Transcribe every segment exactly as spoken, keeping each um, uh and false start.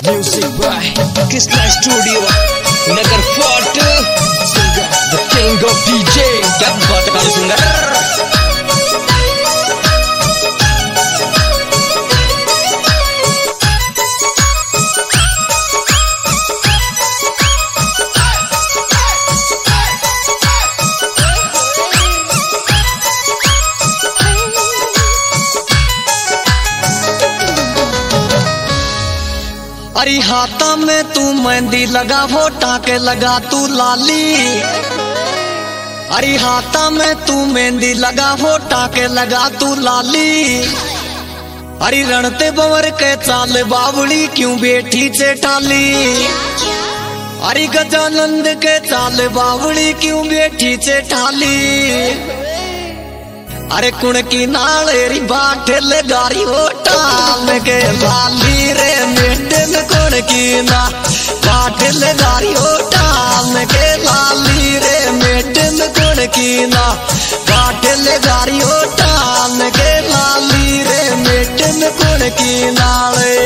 Music by Krishna Studio, Nagar Fort, singer, the king of D J. क्या बात कर singer अरे हाथा में तू मेहंदी लगा होठा के लगा तू लाली। अरे हाथा में तू मेहंदी लगा होठा के लगा तू लाली। अरे रणते बवर के चाल बावड़ी क्यों बैठी चेठाली। अरे गजानंद के चाल बावड़ी क्यों बैठी चेठाली। अरे कुण की नालेरी बाटे लगारी होठा में के लाली रे मेडन कुण की ना बाटे लगारी होठा में के लाली रे मेडन कुण की ना बाटे लगारी होठा में के लाली रे मेडन कुण की नाले।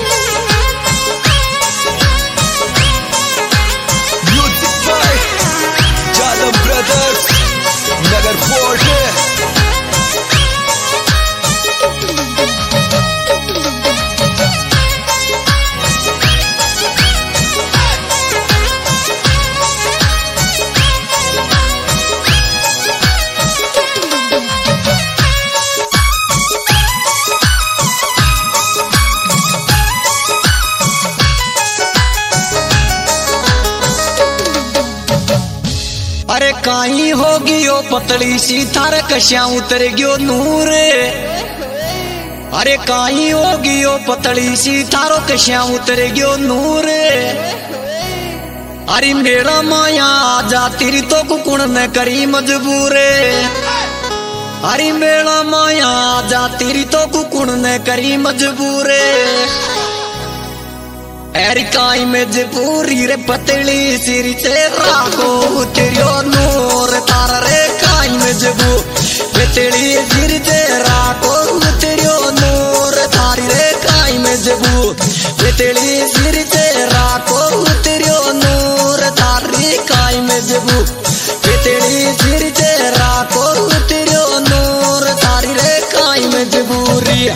Music by Jadav brothers, Nagar fort. अरे काई होगी ओ पतली सी थार कश्या उतर गयो नूर। अरे काई होगी ओ पतली सी थारो कश्या उतर गयो नूर। अरे मेरा माया आजा तेरी तो कुकुण ने करी मजबूर। अरे मेरा माया आजा तेरी तो कुकुण ने करी मजबूर। ऐरी काई मजबूरी रे पतली सिरी चेहरा को तेरियो नूर तार रे काई मजबूर पतली सिरी चेहरा को तेरियो नूर तारी रे काई मजबूर पतली सिरी चेहरा को तेरियो नूर तारी काई मजबूर पतली सिरी चेहरा को तेरियो नूर तारी रे काई मजबूरी।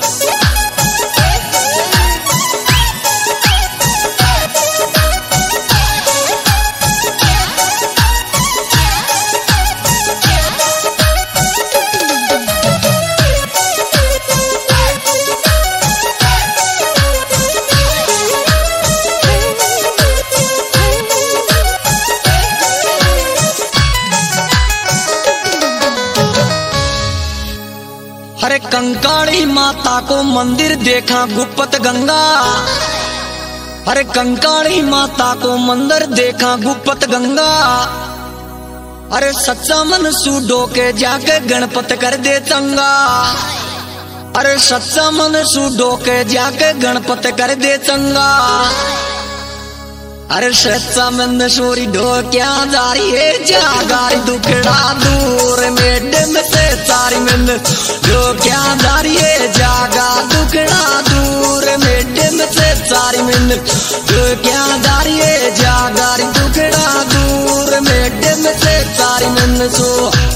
अरे कंकाली माता को मंदिर देखा गुप्त गंगा। अरे कंकाली माता को मंदिर देखा गुप्त गंगा। अरे सच्चा मन सूडो के जाके गणपत कर दे चंगा। अरे सच्चा मन सूडो के जाके गणपत कर दे चंगा। अरे सच्चा मन सोरी ढो क्या जारी है जागारी दुखड़ा दूर मेडम से सारी मन ढो क्या जारी है जागा दुखड़ा दूर मेडम से सारी मन ढो क्या जारी है जागारी दुखड़ा दूर मेडम से सारी मन सो।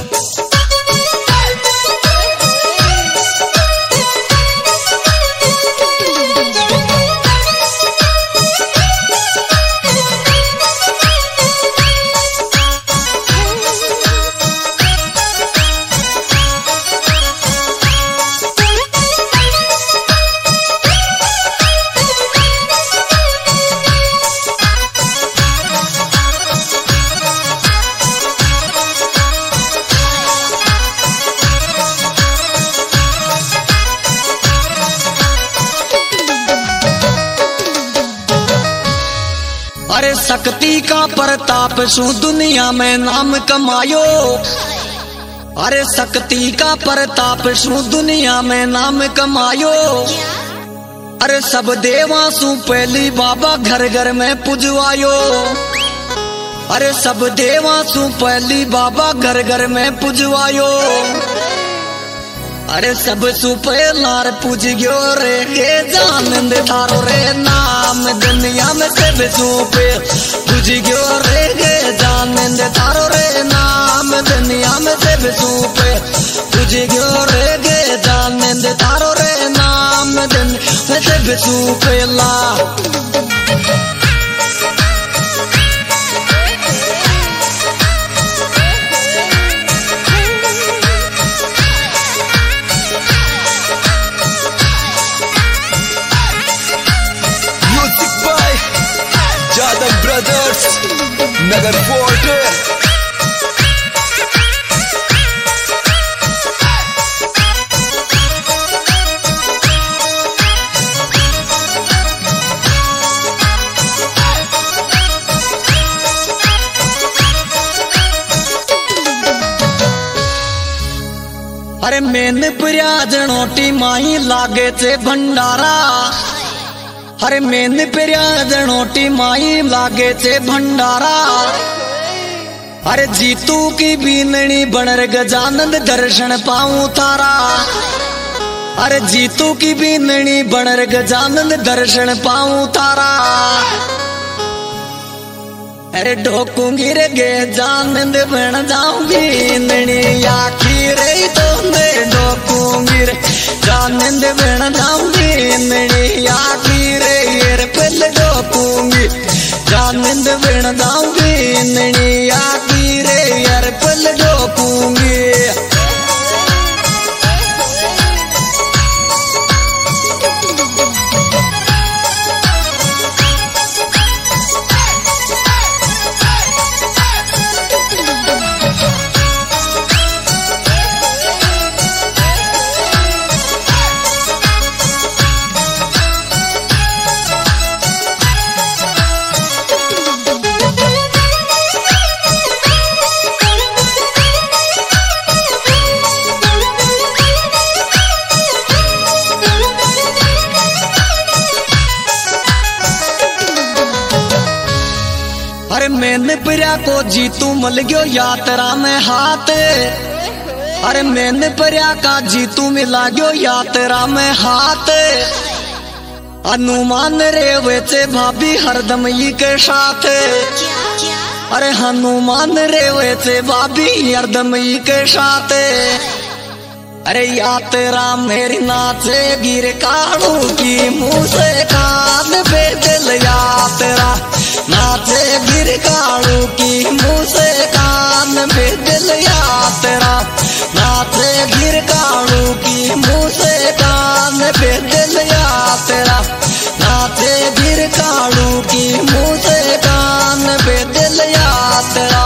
अरे शक्ति का प्रताप सु दुनिया में नाम कमायो। अरे शक्ति का प्रताप सु दुनिया में नाम कमायो। अरे सब देवा सु पहली बाबा घर घर में पुजवायो। अरे सब देवा सु पहली बाबा घर घर में पुजवायो। अरे सब सुपे लार पूज गयो रे के जानंद थारो रे नाम दुनिया में सब सुपे पूज गयो रे के जानंद थारो रे नाम दुनिया में सब सुपे पूज गयो रे के जानंद थारो रे नाम दुनिया में सब सुपे ला यादव ब्रदर्स नगर फोर्ट। अरे मैंने प्रयाजनोटी माही लागे चे भंडारा अरे मैंने प्रयाजनोटी माई लागे चे भंडारा अरे जीतू की बीननी बनर गजानंद दर्शन पाऊं तारा अरे जीतू की बीननी बनर गजानंद दर्शन पाऊं तारा अरे ढोकूंगी रे गे जानंद बन जाऊंगी ननी आखी रे तो मैं ढोकूंगी रे जानंद बन जाऊंगी ननी आखी रे ये पल ढोकूंगी जानंद बन जाऊंगी ननी आखी रे यार पल ढोकूंगी। अरे मैंने पर्या को जीतू मल गयो यात्रा में हाथ अरे मैंने पर्या का जीतू मिला गयो यात्रा में हाथ हनुमान रे वेचे भाभी हरदम ई के साथ अरे हनुमान रे वेचे भाभी हरदम ई के साथ अरे यात्रा मेरी नाचे गिर काड़ू की मुँह से कान पे दिल यात्रा नाचे गिर काड़ू की मुँह से कान पे दिल यात्रा नाचे गिर काड़ू की मुँह से कान पे दिल यात्रा नाचे गिर काड़ू की मुँह से कान पे दिल यात्रा।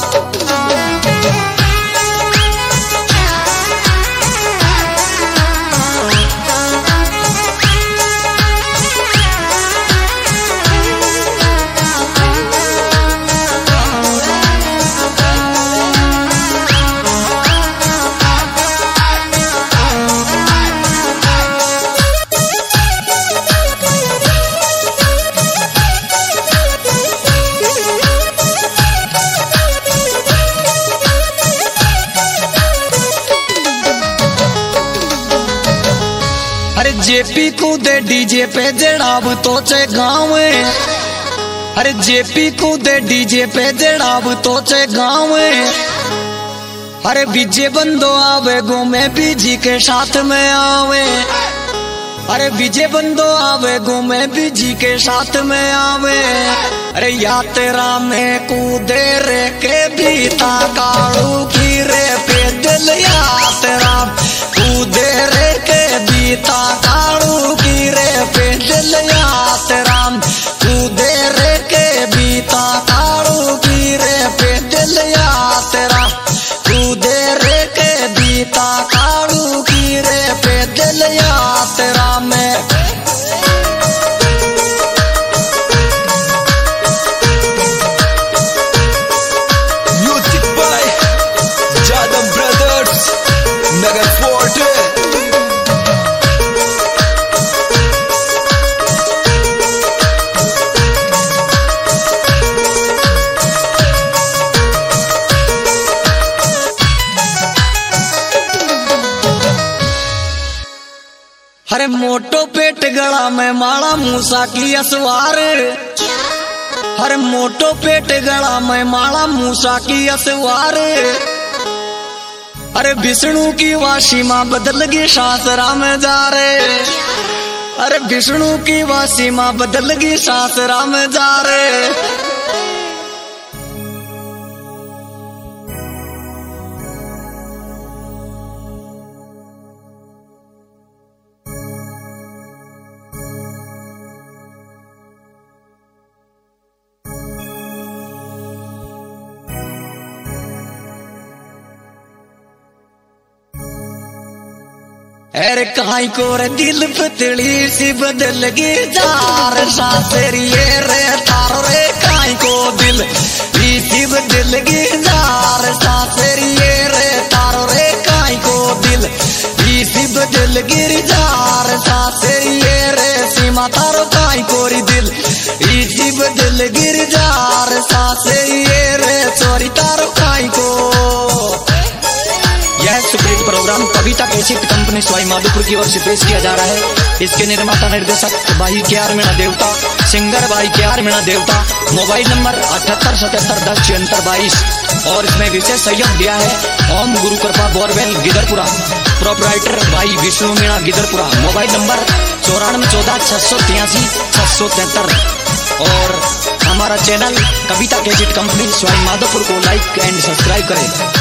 जेपी कूदे डीजे पे जड़ाब तो चे गाँव अरे जेपी कूदे डीजे पे जड़ाब तो चे गाँव अरे बीजे बंदो आवे घूमे बीजी के साथ में आवे अरे बीजे बंदो आवे घूमे बीजी के साथ में आवे अरे यात्रा में कूदे रे के बीता काड़ू की रे पैदल यात्रा कूदे रे के बीता काड़ू की रे पैदल यात्रा कूदे रे के बीता काड़ू की रे पैदल यात्रा कूदे रे के बीता काड़ू की रे पैदल यात्रा में। Music by Yadav brothers Nagar fort. गला में माला मूसा की असवार, हर मोटो पेट गला में माला मूसा की असवार। अरे विष्णु की वासी माँ बदल गई सासरा में जा रे, अरे विष्णु की वासी माँ बदल गई सासरा में जा रे। अरे काई को रे दिल पतली सी बदल गई जार सासरिये रे तारो रे काई को दिल सी बदल गई जार सासरिये रे तारो रे काई को दिल सी बदल गिर जार सासरिये रे सीमा तारो काई कोरी दिल सी बदल गिर जार सासरिये रे चोरी तारो काई को। यह superhit programme Kavita cassette company Sawai Madhopur की ओर से पेश किया जा रहा है। इसके निर्माता निर्देशक भाई के आर मीणा देवता, सिंगर भाई के आर मीणा देवता। मोबाइल नंबर अठहत्तर सतहत्तर दस छिहत्तर बाईस। और इसमें विशेष सहयोग दिया है ओम गुरु कृपा बोरवेल गिदरपुरा, प्रोपराइटर भाई विष्णु मीणा गिदरपुरा। मोबाइल नंबर चौरानवे चौदह छह सौ तिरासी छह सौ तिहत्तर। और हमारा चैनल कविता कैसेट कंपनी सवाई माधोपुर को लाइक एंड सब्सक्राइब करें।